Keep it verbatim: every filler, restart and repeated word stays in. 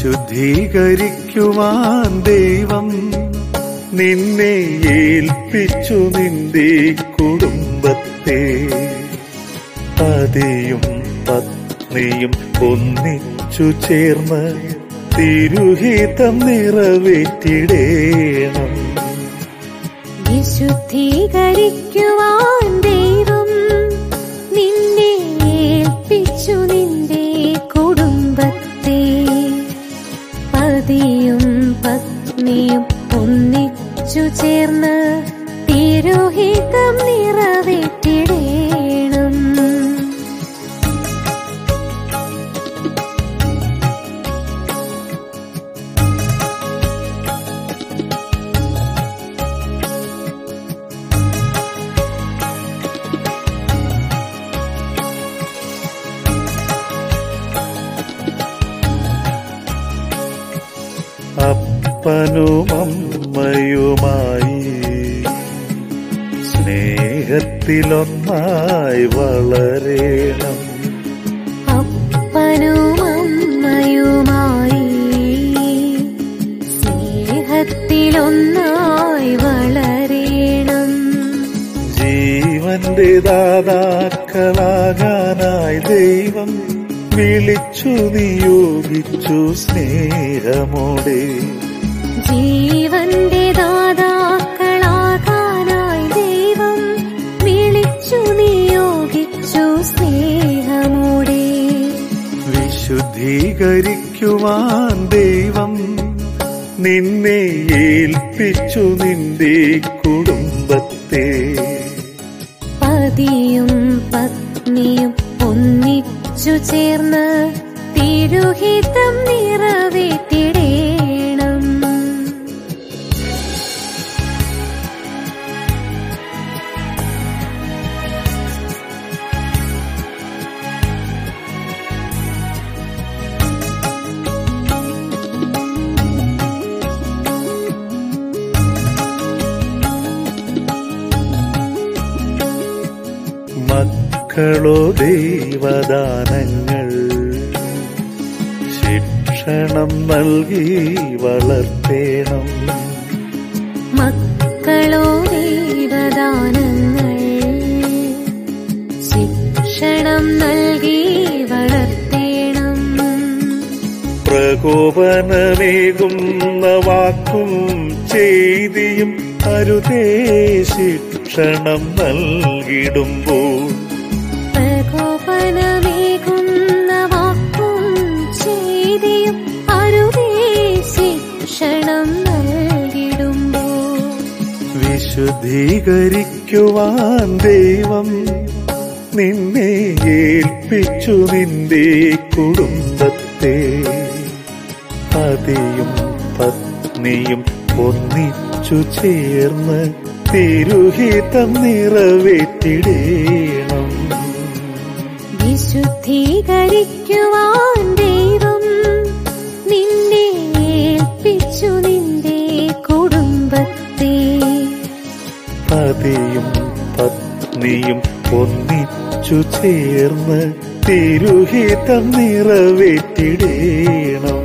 വിശുദ്ധീകരിക്കുവാൻ ദൈവം നിന്നെ ഏൽപ്പിച്ചു നിന്റെ കുടുംബത്തെ. പതിയും പത്നിയും ഒന്നിച്ചു ചേർന്ന് തിരുഹിതം നിറവേറ്റിടേണം. വിശുദ്ധീകരിക്കുവാൻ ദൈവം നിന്നെ ഏൽപ്പിച്ചു നിന്റെ കുടുംബത്തെ. പതിയും പത്നിയും ഒന്നിച്ചു ചേർന്ന് തിരുഹിതം നിറവേറ്റിടേണം. അപ്പനും അമ്മയുമായി സ്നേഹത്തിലൊന്നായി വളരേണം. അപ്പനും അമ്മയുമായി സ്നേഹത്തിലൊന്നായി വളരേണം. ജീവന്റെ ദാതാക്കളാകാനായി ദൈവം വിളിച്ചു നിയോഗിച്ചു സ്നേഹമോടെ. ജീവന്റെ ദാതാക്കളാകാനായി ദൈവം വിളിച്ചു നിയോഗിച്ചു സ്നേഹമോടെ. വിശുദ്ധീകരിക്കുവാൻ ദൈവം നിന്നെ ഏൽപ്പിച്ചു നിന്റെ കുടുംബത്തെ. പതിയും പത്നിയും ഒന്നിച്ചു ചേർന്ന് തിരുഹിതം നിറവേറ്റിടേണം. മക്കളോ ദൈവദാനങ്ങൾ ശിക്ഷണം നൽകി വളർത്തേണം. മക്കളോ ദൈവദാനങ്ങൾ ശിക്ഷണം നൽകി വളർത്തേണം. പ്രകോപനമേകുന്ന വാക്കും ചെയ്തിയും അരുതേ ശിക്ഷണം നൽകിടുമ്പോൾ. പ്രകോപനമേകുന്ന വാക്കും ചെയ്തിയും അരുതേ ശിക്ഷണം നൽകിടുമ്പോൾ. വിശുദ്ധീകരിക്കുവാൻ ദൈവം നിന്നെ ഏൽപ്പിച്ചു നിന്റെ കുടുംബത്തെ. പതിയും പത്നിയും ഒന്നിച്ചു ചേർന്ന് തിരുഹിതം നിറവേറ്റിടേണം. വിശുദ്ധീകരിക്കുവാൻ ദൈവം നിന്നെ ഏൽപ്പിച്ചു നിന്റെ കുടുംബത്തെ. പതിയും പത്നിയും ഒന്നിച്ചു ചേർന്ന് തിരുഹിതം നിറവേറ്റിടേണം.